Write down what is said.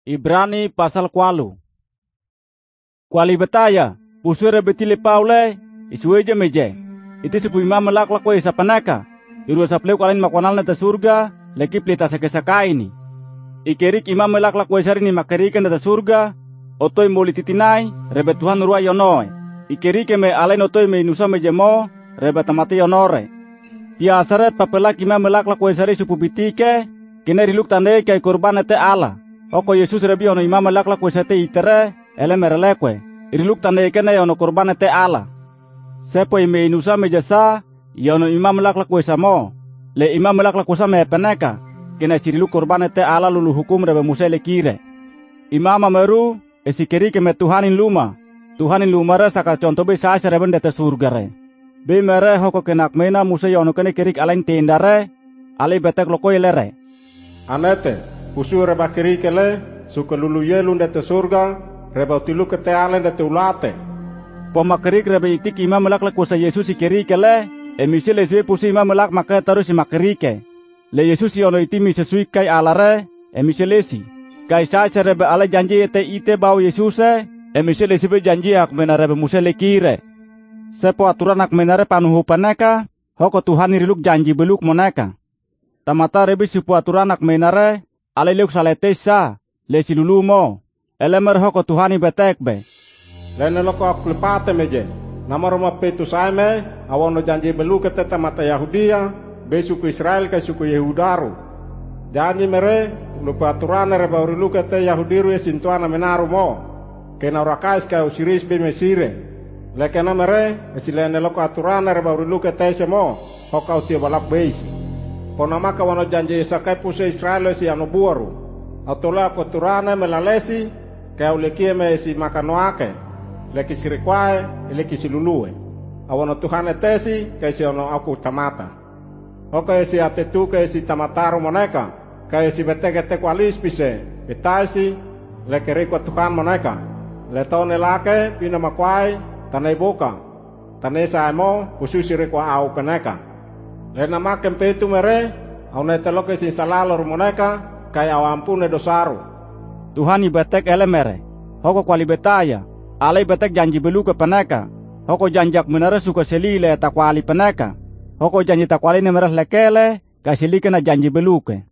Ibrani pasal kuali betaya, pusure betile paule, isueje meje. Iti supu imam melak kwe sapanaka, iru saple kualin makwanal na surga, leki plita sakesaka ini. Ikerik imam melak kwe sari ni makerikan na surga, otoi molititinai, rebe Tuhan ruwa yonoe. Ikerike me alain otoi me inusa mejemo, rebe tamate yonore. Piasare papelak imam melak kwe sari supu bitike, kineri luk tande kai korban te ala. Oko Yesus rebi ono imam melak kwe sate itere, ele merelekwe. Iriluk tande kene ono korban te ala. Sepo ime inusa mejasa, yono imam melak kwe samo. Le imam melak kwe sama peneka, kena siriluk korban te ala lulu hukum rebe musele kire. Imam ameru, esikeri keme Tuhanin luma re saka contoh be sa sereben dete surga re. Be mere hoko kenak mena muse yono kene kerik alain tendare, alai betek loko ilere. Anete, pusu reba kerik ele, suka lulu yelun dete surga, reba utilu kete alain dete ulate. Poma kerik reba itik imam melak kuasa Yesus kerik ele, emisi lesi pusi imam melak maka terus makerike. Le Yesus yono iti misesui kai alare, emisi lesi. Kai sa reba ala janji ite bau Yesus emisi lesi be janji ak mena reba musele kire. Sepo aturan ak menare panuhu paneka, hoko Tuhan iriluk janji beluk moneka. Tamata rebi sipu aturan ak menare, ale leuk saletesa, lesi lulumo. Elemer hoko Tuhan ibetek be. Lene loko ak lepate meje. Nama rumah petu saime, awono janji beluk kete tamata Yahudia, be suku Israel ke suku Yehudaru. Janji mere, lupa aturan reba uriluk kete Yahudiru esintuana menaru mo. Kena urakais ke usiris be mesire. Lekena mere, esilene loko aturan reba uriluk kete semo, hoka utia balak beisi. Ponama ka wano janji sakai puse Israel esi anu buaru. Autola ko turane melalesi, kaya ulekie me esi makanoake. Leki sirikwae, leki silulue. Awono Tuhan etesi, kaya si ono aku tamata. Hoka esi atetu kaya esi tamataru moneka, kaya esi beteke kualis pise, betaisi, leki rikwa Tuhan moneka. Letone lake, pina makwai, tanai boka. Tanai saimo, kususi rikwa au peneka. Lena makem petu mere, au neteloke sin salalor moneka, kaya awampune dosaru. Tuhan ibetek ele mere, hoko kuali betaya, alai betek janji belu ke peneka, hoko janjak menara suka selile takwali peneka, hoko janji takwali ne merah lekele, kasili kena janji belu ke.